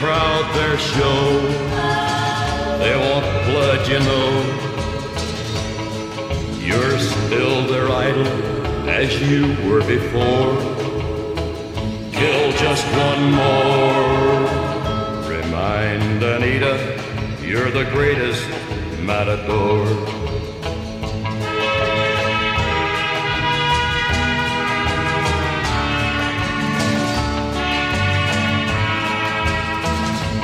crowd their show. They want blood, you know. You're still their idol as you were before. Kill just one more. Remind Anita you're the greatest matador.